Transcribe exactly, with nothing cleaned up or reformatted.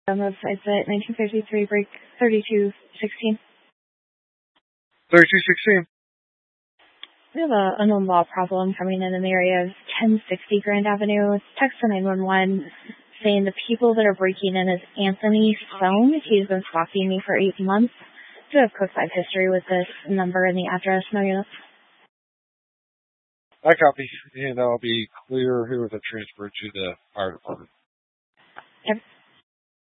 Um, it's at nineteen fifty-three, break thirty-two sixteen. thirty-two sixteen. We have a unknown law problem coming in in the area of ten sixty Grand Avenue. Text to nine one one saying the people that are breaking in is Anthony Stone. He's been stalking me for eight months. Do have code five history with this number and the address. No units. I copy, and I'll be clear here with a transfer to the fire department. Yep.